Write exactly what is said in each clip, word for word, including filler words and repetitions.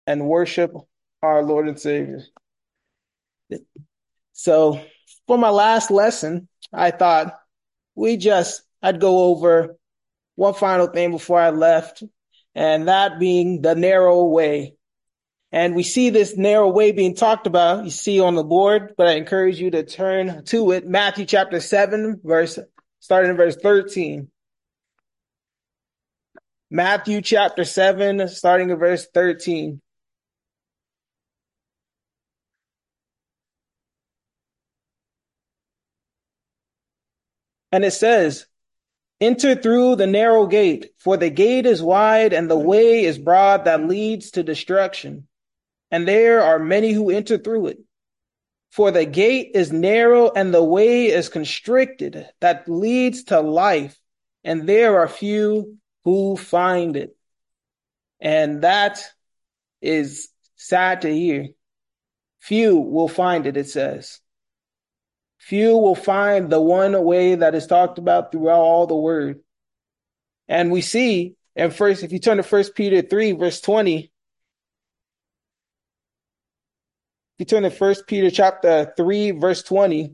and worship our Lord and Savior. So for my last lesson, I thought we just, I'd go over one final thing before I left, and that being the narrow way. And we see this narrow way being talked about, you see on the board, but I encourage you to turn to it. Matthew chapter seven, verse, starting in verse thirteen. Matthew chapter seven, starting in verse thirteen. And it says, enter through the narrow gate, for the gate is wide and the way is broad that leads to destruction. And there are many who enter through it. For the gate is narrow and the way is constricted that leads to life, and there are few who find it. And that is sad to hear. Few will find it, it says. Few will find the one way that is talked about throughout all the word. And we see, and first, if you turn to First Peter three, verse twenty, if you turn to First Peter chapter three, verse twenty,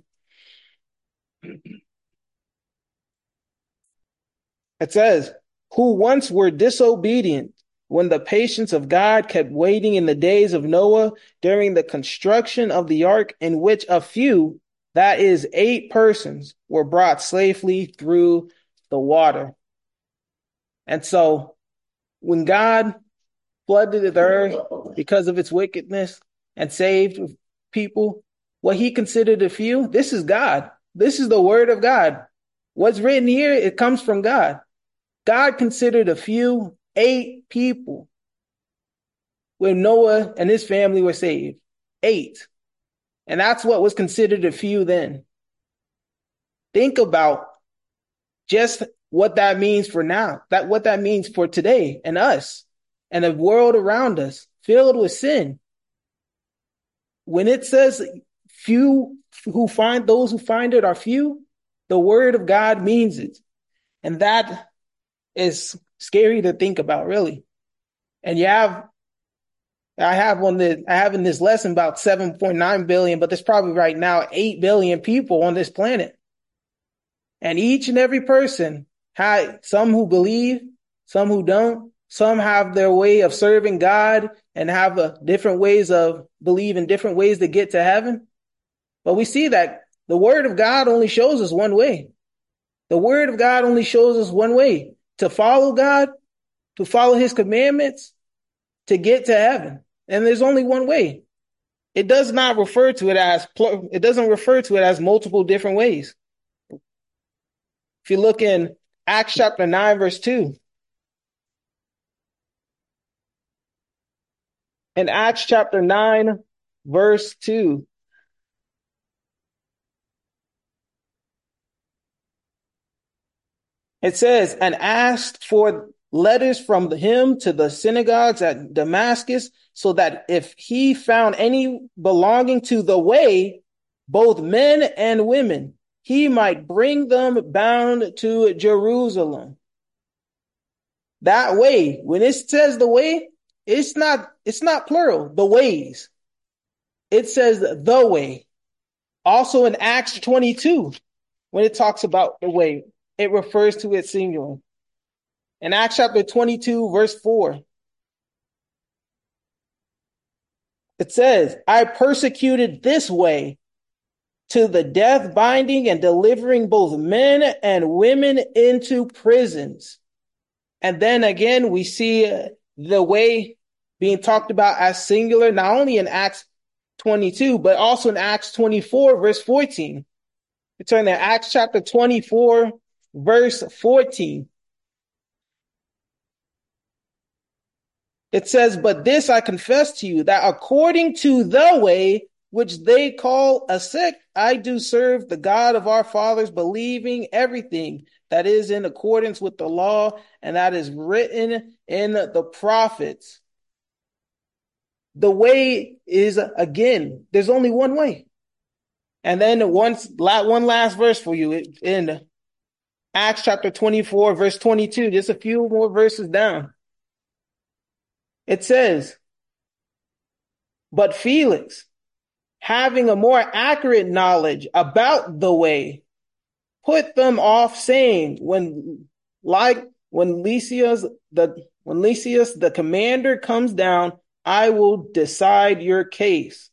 it says, who once were disobedient when the patience of God kept waiting in the days of Noah during the construction of the ark, in which a few, that is eight persons, were brought safely through the water. And so when God flooded the earth because of its wickedness and saved people, what he considered a few, this is God. This is the word of God. What's written here, it comes from God. God considered a few, eight people, when Noah and his family were saved. Eight. And that's what was considered a few then. Think about just what that means for now, that what that means for today and us and the world around us filled with sin. When it says few who find, those who find it are few, the word of God means it. And that is scary to think about, really. And you have, I have on the, I have in this lesson about seven point nine billion, but there's probably right now eight billion people on this planet. And each and every person had some who believe, some who don't, some have their way of serving God and have a different ways of believing, different ways to get to heaven. But we see that the word of God only shows us one way. The word of God only shows us one way. To follow God, to follow his commandments, to get to heaven. And there's only one way. It does not refer to it as, it doesn't refer to it as multiple different ways. If you look in Acts chapter nine, verse two. In Acts chapter nine, verse two. It says, and asked for letters from him to the synagogues at Damascus, so that if he found any belonging to the way, both men and women, he might bring them bound to Jerusalem. That way, when it says the way, it's not, it's not plural, the ways. It says the way. Also in Acts twenty-two, when it talks about the way, it refers to it singular. In Acts chapter twenty-two, verse four, it says, I persecuted this way to the death, binding and delivering both men and women into prisons. And then again, we see the way being talked about as singular, not only in Acts twenty-two, but also in Acts twenty-four, verse fourteen. We turn to Acts chapter twenty-four, verse fourteen. It says, but this I confess to you, that according to the way which they call a sect, I do serve the God of our fathers, believing everything that is in accordance with the law and that is written in the prophets. The way is, again, there's only one way. And then once, one last verse for you in Acts chapter twenty-four, verse twenty-two, just a few more verses down. It says, But Felix, having a more accurate knowledge about the way, put them off, saying, when like when Lysias the when Lysias the commander comes down, I will decide your case.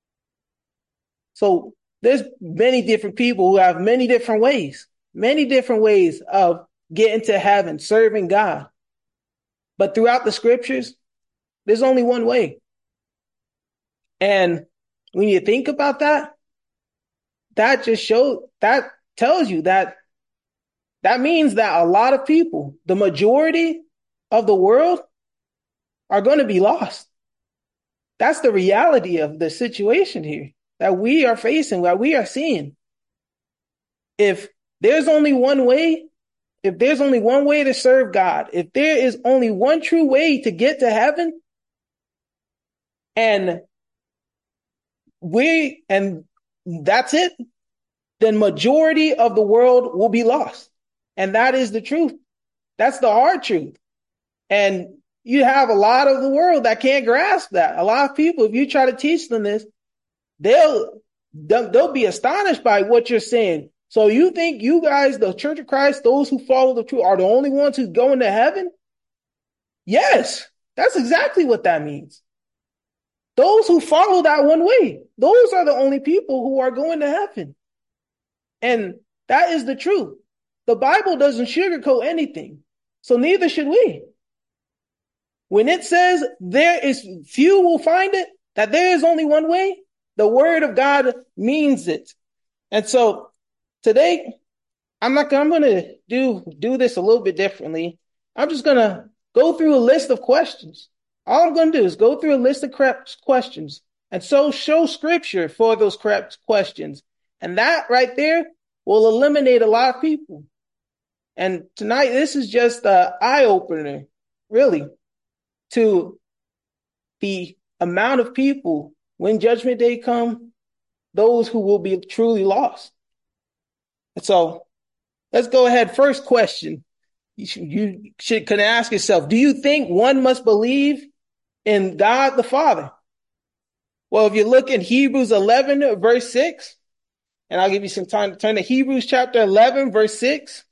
So there's many different people who have many different ways, many different ways of getting to heaven, serving God. But throughout the scriptures, there's only one way. And when you think about that, that just shows, that tells you that that means that a lot of people, the majority of the world, are going to be lost. That's the reality of the situation here that we are facing, that we are seeing. If there's only one way, if there's only one way to serve God, if there is only one true way to get to heaven, and we, and that's it, then majority of the world will be lost. And that is the truth. That's the hard truth. And you have a lot of the world that can't grasp that. A lot of people, if you try to teach them this, they'll, they'll be astonished by what you're saying. So you think you guys, the Church of Christ, those who follow the truth, are the only ones who go into heaven? Yes, that's exactly what that means. Those who follow that one way, those are the only people who are going to heaven. And that is the truth. The Bible doesn't sugarcoat anything. So neither should we. When it says there is few will find it, that there is only one way, the word of God means it. And so today, I'm not I'm going to do do this a little bit differently. I'm just going to go through a list of questions. All I'm going to do is go through a list of questions and so show scripture for those questions. And that right there will eliminate a lot of people. And tonight, this is just an eye-opener, really, to the amount of people when Judgment Day come, those who will be truly lost. And so let's go ahead. First question. You should, you should can ask yourself, do you think one must believe in God the Father? Well, if you look in Hebrews eleven, verse six, and I'll give you some time to turn to Hebrews chapter eleven, verse six.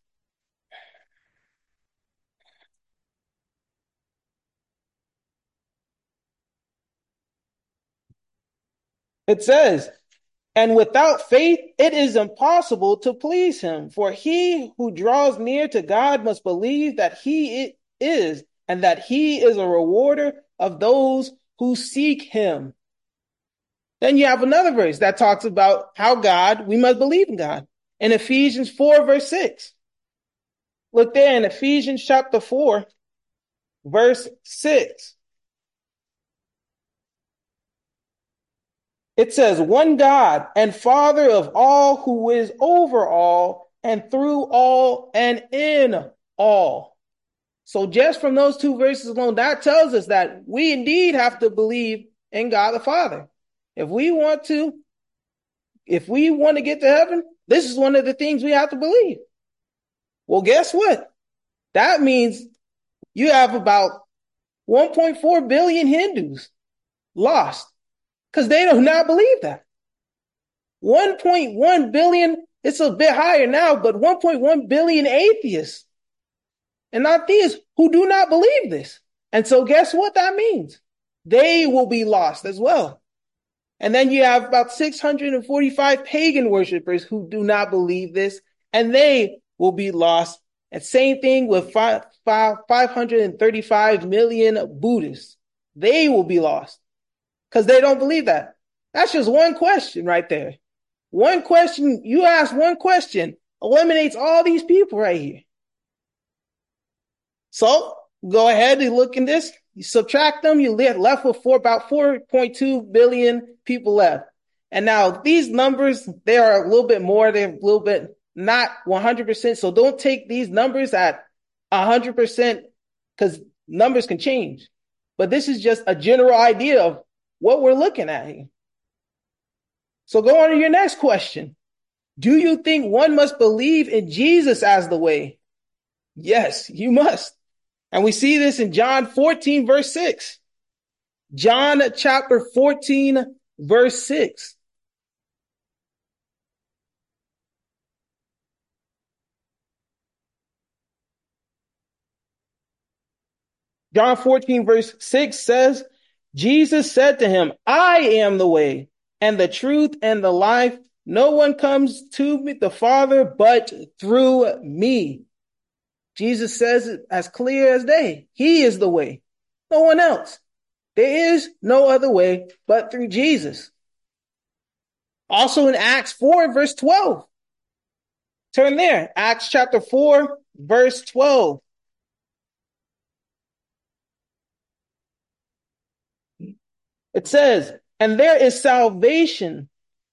It says, and without faith, it is impossible to please him. For he who draws near to God must believe that he is, and that he is a rewarder of those who seek him. Then you have another verse that talks about how God, we must believe in God. In Ephesians four, verse six. Look there in Ephesians chapter four, verse six. It says, one God and Father of all, who is over all and through all and in all. So just from those two verses alone, that tells us that we indeed have to believe in God the Father. If we want to, if we want to get to heaven, this is one of the things we have to believe. Well, guess what? That means you have about one point four billion Hindus lost because they do not believe that. one point one billion, it's a bit higher now, but one point one billion atheists and not theists who do not believe this. And so guess what that means? They will be lost as well. And then you have about six hundred forty-five pagan worshipers who do not believe this, and they will be lost. And same thing with five, five, five hundred thirty-five million Buddhists. They will be lost because they don't believe that. That's just one question right there. One question, you ask one question, eliminates all these people right here. So go ahead and look in this. You subtract them, you left with four, about four point two billion people left. And now these numbers, they are a little bit more, they're a little bit not one hundred percent. So don't take these numbers at one hundred percent because numbers can change. But this is just a general idea of what we're looking at here. So go on to your next question. Do you think one must believe in Jesus as the way? Yes, you must. And we see this in John fourteen, verse six. John chapter fourteen, verse six. John fourteen, verse six says, Jesus said to him, I am the way and the truth and the life. No one comes to the Father but through me. Jesus says it as clear as day. He is the way. No one else. There is no other way but through Jesus. Also in Acts four, verse twelve. Turn there. Acts chapter four, verse twelve. It says, and there is salvation.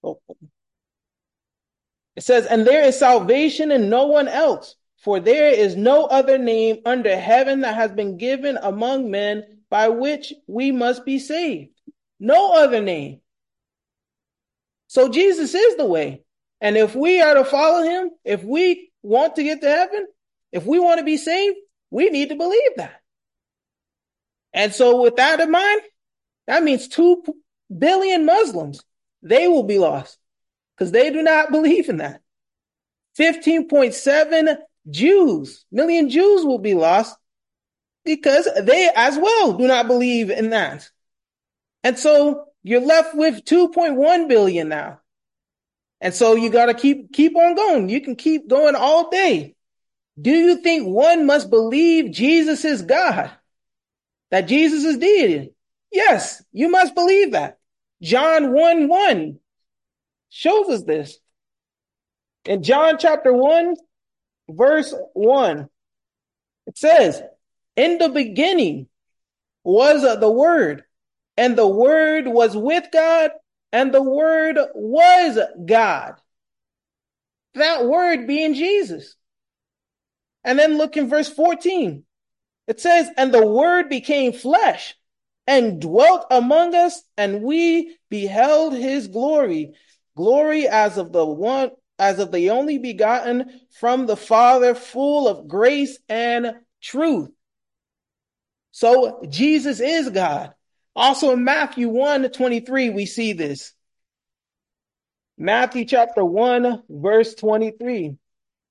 It says, and there is salvation in no one else, for there is no other name under heaven that has been given among men by which we must be saved. No other name. So Jesus is the way. And if we are to follow him, if we want to get to heaven, if we want to be saved, we need to believe that. And so with that in mind, that means two billion Muslims, they will be lost because they do not believe in that. fifteen point seven Jews, million Jews will be lost because they as well do not believe in that. And so you're left with two point one billion now. And so you got to keep, keep on going. You can keep going all day. Do you think one must believe Jesus is God? That Jesus is deity? Yes, you must believe that. John one one shows us this. In John chapter one, verse one, it says, in the beginning was the Word, and the Word was with God, and the Word was God. That Word being Jesus. And then look in verse fourteen. It says, and the Word became flesh and dwelt among us, and we beheld his glory, glory as of the one, as of the only begotten from the Father, full of grace and truth. So Jesus is God. Also in Matthew one twenty-three, we see this. Matthew chapter one, verse twenty-three.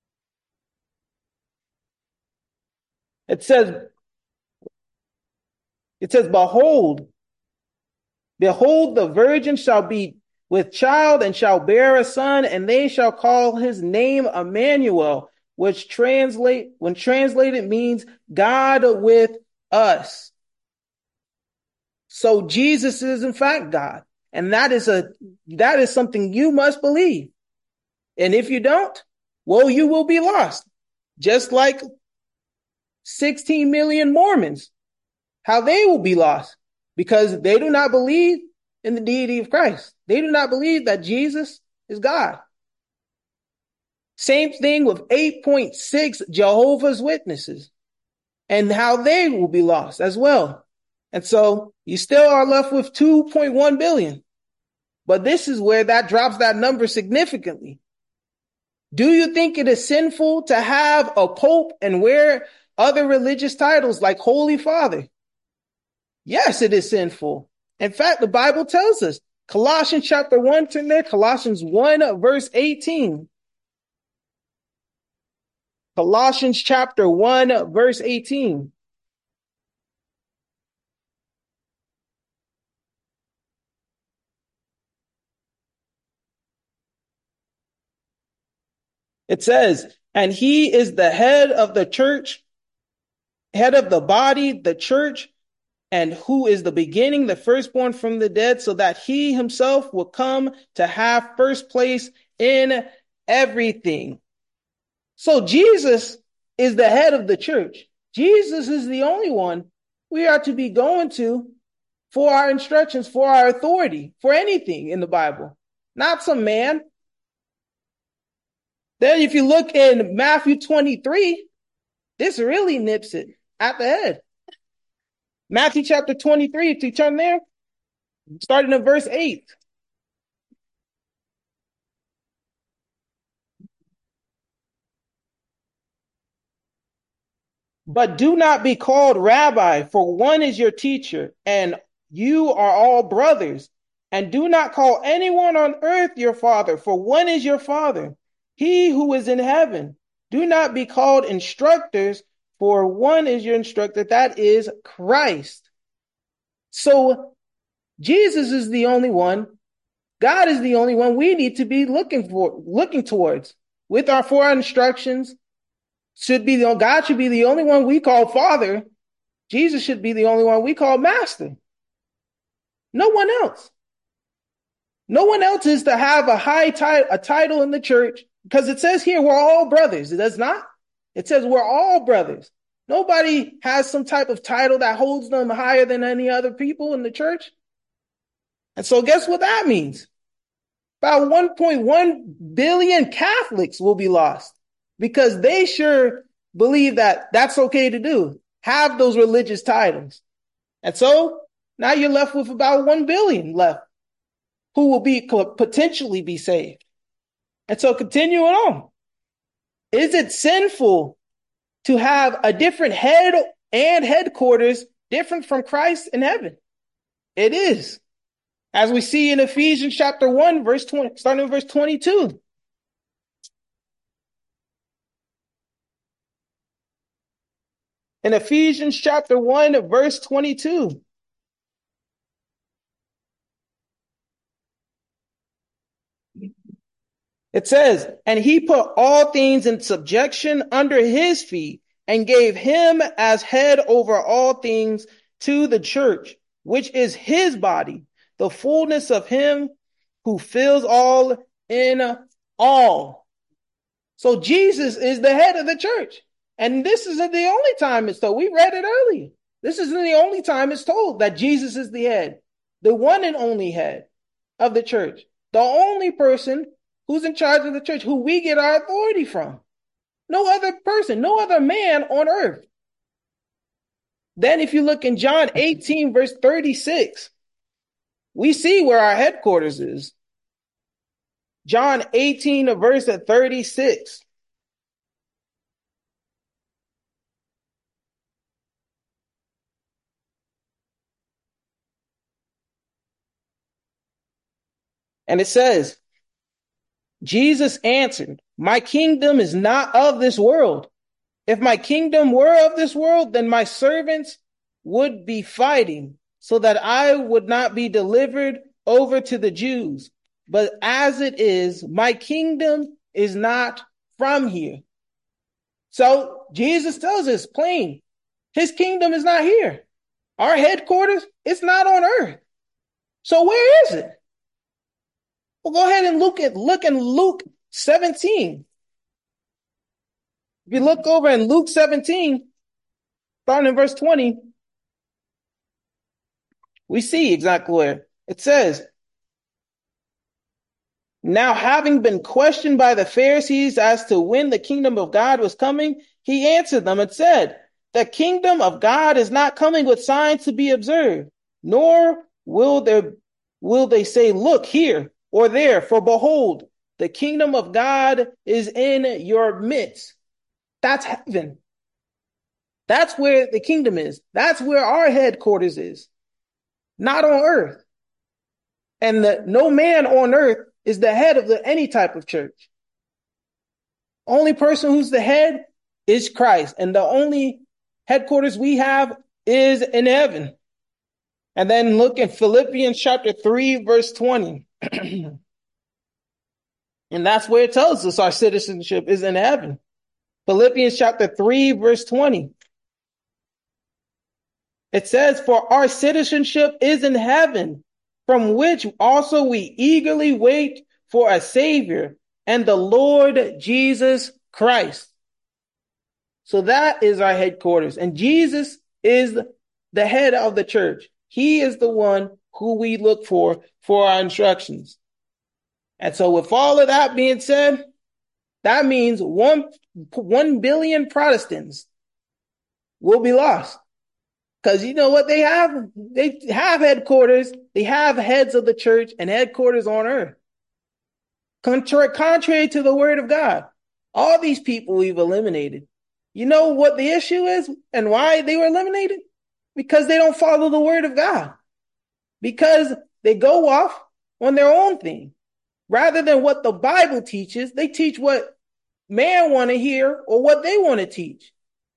It says, it says, behold, behold, the virgin shall be with child and shall bear a son, and they shall call his name Emmanuel, which translate, when translated means God with us. So Jesus is in fact God. And that is a, that is something you must believe. And if you don't, well, you will be lost. Just like sixteen million Mormons, how they will be lost because they do not believe in the deity of Christ. They do not believe that Jesus is God. Same thing with eight point six Jehovah's Witnesses and how they will be lost as well. And so you still are left with two point one billion. But this is where that drops that number significantly. Do you think it is sinful to have a pope and wear other religious titles like Holy Father? Yes, it is sinful. In fact, the Bible tells us, Colossians chapter one, turn there, Colossians one, verse eighteen. Colossians chapter one, verse eighteen. It says, and he is the head of the church, head of the body, the church, and who is the beginning, the firstborn from the dead, so that he himself will come to have first place in everything. So Jesus is the head of the church. Jesus is the only one we are to be going to for our instructions, for our authority, for anything in the Bible, not some man. Then if you look in Matthew twenty-three, this really nips it at the head. Matthew chapter twenty-three, if you turn there, starting at verse eight. But do not be called rabbi, for one is your teacher, and you are all brothers. And do not call anyone on earth your father, for one is your father, he who is in heaven. Do not be called instructors, for one is your instructor, that is Christ. So Jesus is the only one. God is the only one we need to be looking for, looking towards with our four instructions. Should be the God should be the only one we call Father. Jesus should be the only one we call Master. No one else. No one else is to have a high title, a title in the church, because it says here we're all brothers. It does not. It says we're all brothers. Nobody has some type of title that holds them higher than any other people in the church. And so guess what that means? About one point one billion Catholics will be lost because they sure believe that that's okay to do, have those religious titles. And so now you're left with about one billion left who will be potentially be saved. And so continuing on, is it sinful to have a different head and headquarters different from Christ in heaven? It is. As we see in Ephesians chapter one, verse twenty, starting in verse twenty-two. In Ephesians chapter one, verse twenty-two. It says, and he put all things in subjection under his feet and gave him as head over all things to the church, which is his body, the fullness of him who fills all in all. So Jesus is the head of the church. And this isn't the only time it's told. We read it earlier. This isn't the only time it's told that Jesus is the head, the one and only head of the church, the only person who's in charge of the church, who we get our authority from. No other person, no other man on earth. Then if you look in John eighteen, verse thirty-six, we see where our headquarters is. John eighteen, verse thirty-six. And it says, Jesus answered, my kingdom is not of this world. If my kingdom were of this world, then my servants would be fighting so that I would not be delivered over to the Jews. But as it is, my kingdom is not from here. So Jesus tells us plain, his kingdom is not here. Our headquarters, it's not on earth. So where is it? Well, go ahead and look at look in Luke seventeen. If you look over in Luke seventeen, starting in verse twenty, we see exactly where it says, now having been questioned by the Pharisees as to when the kingdom of God was coming, he answered them and said, the kingdom of God is not coming with signs to be observed, nor will there will they say, look here or there, for behold, the kingdom of God is in your midst. That's heaven. That's where the kingdom is. That's where our headquarters is, not on earth. And the, no man on earth is the head of the, any type of church. Only person who's the head is Christ. And the only headquarters we have is in heaven. And then look at Philippians chapter three, verse twenty. And that's where it tells us our citizenship is in heaven. Philippians chapter three, verse twenty. It says, for our citizenship is in heaven, from which also we eagerly wait for a Savior, and the Lord Jesus Christ. So that is our headquarters. And Jesus is the head of the church. He is the one who we look for for our instructions. And so with all of that being said, that means one, one billion Protestants will be lost. Because you know what they have? They have headquarters. They have heads of the church and headquarters on earth. Contrary, contrary to the word of God. All these people we've eliminated. You know what the issue is and why they were eliminated? Because they don't follow the word of God. because they go off on their own thing. Rather than what the Bible teaches, they teach what man want to hear or what they want to teach.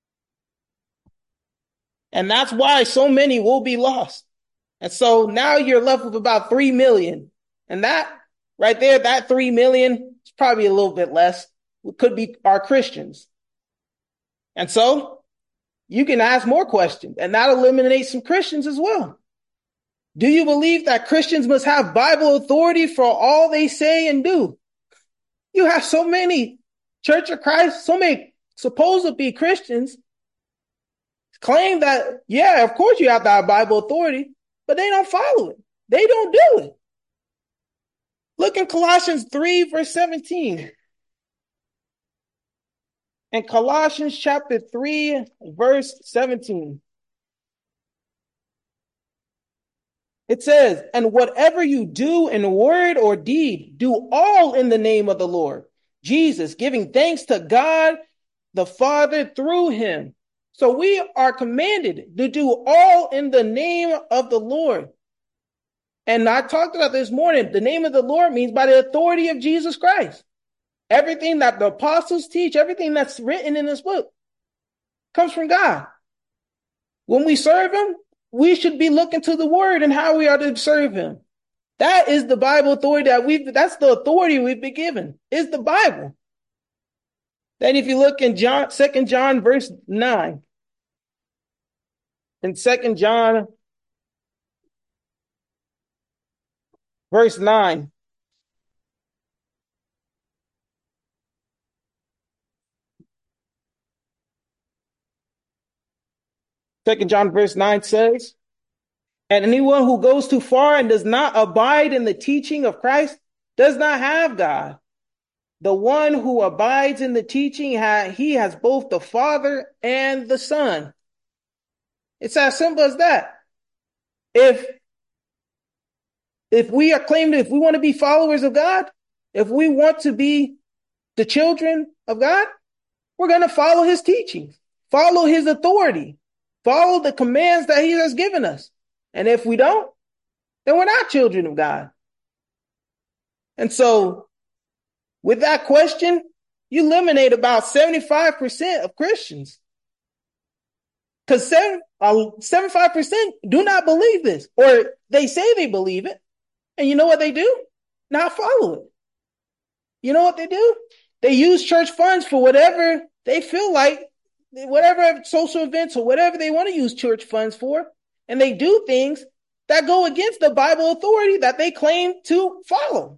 And that's why so many will be lost. And so now you're left with about three million. And that right there, that three million is probably a little bit less. It could be our Christians. And so you can ask more questions, and that eliminates some Christians as well. Do you believe that Christians must have Bible authority for all they say and do? You have so many Church of Christ, so many supposed to be Christians claim that, yeah, of course you have to have Bible authority, but they don't follow it. They don't do it. Look in Colossians three, verse seventeen. In Colossians chapter three, verse seventeen. It says, and whatever you do in word or deed, do all in the name of the Lord Jesus, giving thanks to God the Father through him. So we are commanded to do all in the name of the Lord. And I talked about this morning. The name of the Lord means by the authority of Jesus Christ. Everything that the apostles teach, everything that's written in this book comes from God. When we serve him, we should be looking to the word and how we are to serve him. That is the Bible authority that we've, that's the authority we've been given, is the Bible. Then if you look in John, Second John verse nine, in Second John verse nine, Second John verse nine says, and anyone who goes too far and does not abide in the teaching of Christ does not have God. The one who abides in the teaching, he has both the Father and the Son. It's as simple as that. If, if we are claiming, if we want to be followers of God, if we want to be the children of God, we're going to follow his teachings, follow his authority, follow the commands that he has given us. And if we don't, then we're not children of God. And so with that question, you eliminate about seventy-five percent of Christians. Because seventy-five percent do not believe this, or they say they believe it. And you know what they do? Not follow it. You know what they do? They use church funds for whatever they feel like, whatever social events or whatever they want to use church funds for. And they do things that go against the Bible authority that they claim to follow.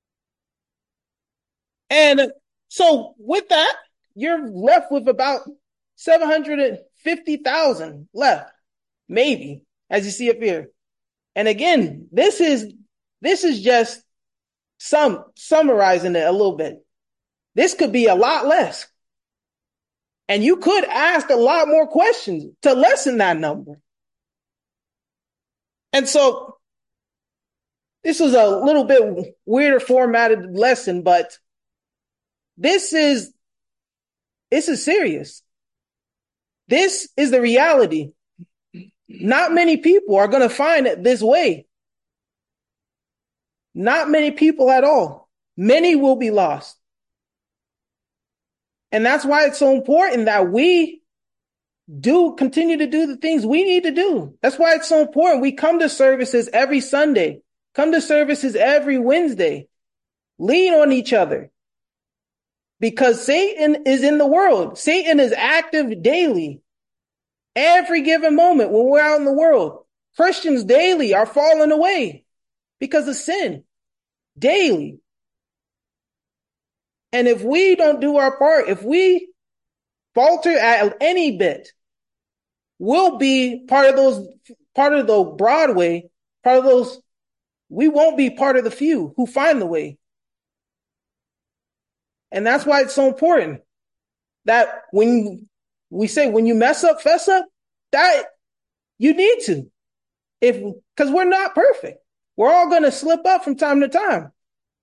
And so with that, you're left with about seven hundred fifty thousand left, maybe, as you see up here. And again, this is, this is just some summarizing it a little bit. This could be a lot less. And you could ask a lot more questions to lessen that number. And so this was a little bit weirder formatted lesson, but this is, this is serious. This is the reality. Not many people are going to find it this way. Not many people at all. Many will be lost. And that's why it's so important that we do continue to do the things we need to do. That's why it's so important. We come to services every Sunday, come to services every Wednesday, lean on each other. Because Satan is in the world. Satan is active daily. Every given moment when we're out in the world, Christians daily are falling away because of sin. Daily. And if we don't do our part, if we falter at any bit, we'll be part of those, part of the Broadway, part of those, we won't be part of the few who find the way. And that's why it's so important that when we say, when you mess up, fess up, that you need to, if, because we're not perfect. We're all going to slip up from time to time.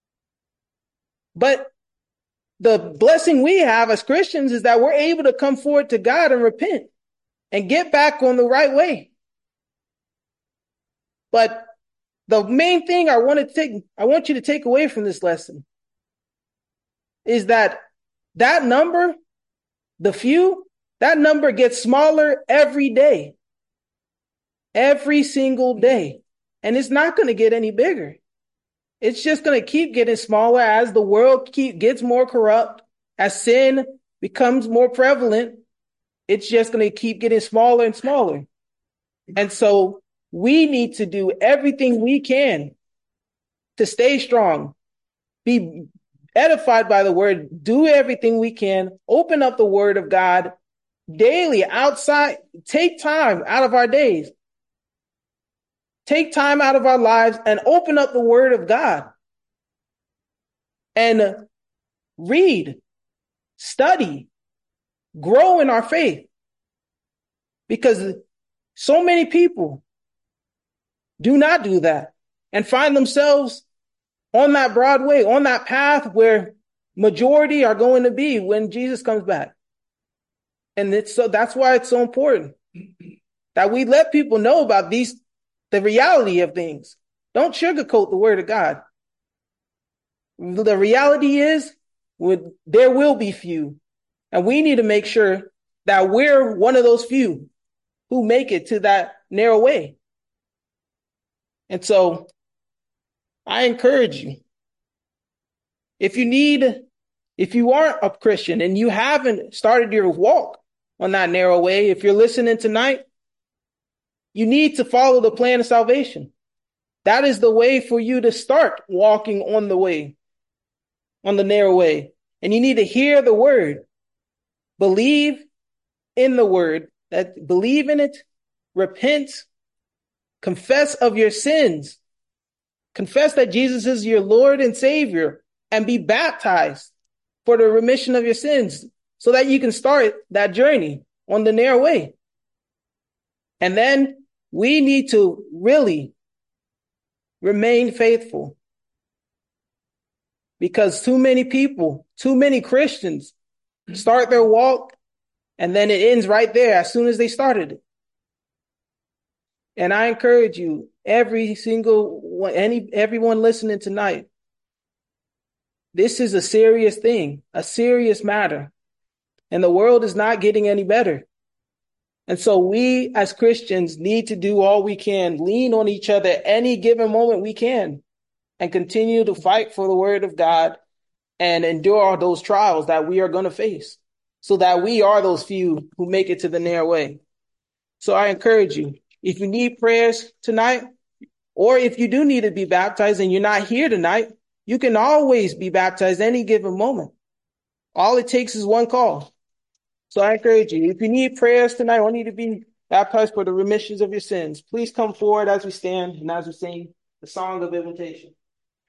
But the blessing we have as Christians is that we're able to come forward to God and repent and get back on the right way. But The main thing I want to take, I want you to take away from this lesson is that that number, the few, that number gets smaller every day, every single day. And it's not going to get any bigger. It's just going to keep getting smaller as the world keep gets more corrupt, as sin becomes more prevalent. It's just going to keep getting smaller and smaller. And so we need to do everything we can to stay strong, be edified by the word, do everything we can, open up the word of God daily outside, take time out of our days, take time out of our lives and open up the word of God and read, study, grow in our faith. Because so many people do not do that and find themselves on that broad way, on that path where majority are going to be when Jesus comes back. And it's so that's why it's so important that we let people know about these, the reality of things. Don't sugarcoat the word of God. The reality is with, there will be few. And we need to make sure that we're one of those few who make it to that narrow way. And so I encourage you, if you need, if you aren't a Christian and you haven't started your walk on that narrow way, if you're listening tonight, you need to follow the plan of salvation. That is the way for you to start walking on the way, on the narrow way. And you need to hear the word, believe in the word, that believe in it, repent, confess of your sins, confess that Jesus is your Lord and Savior, and be baptized for the remission of your sins so that you can start that journey on the narrow way. And then we need to really remain faithful, because too many people, too many Christians start their walk and then it ends right there as soon as they started it. And I encourage you, every single one, any, everyone listening tonight, this is a serious thing, a serious matter, and the world is not getting any better. And so we as Christians need to do all we can, lean on each other any given moment we can, and continue to fight for the word of God and endure all those trials that we are going to face so that we are those few who make it to the narrow way. So I encourage you, if you need prayers tonight, or if you do need to be baptized and you're not here tonight, you can always be baptized any given moment. All it takes is one call. So I encourage you, if you need prayers tonight or need to be baptized for the remissions of your sins, please come forward as we stand and as we sing the song of invitation.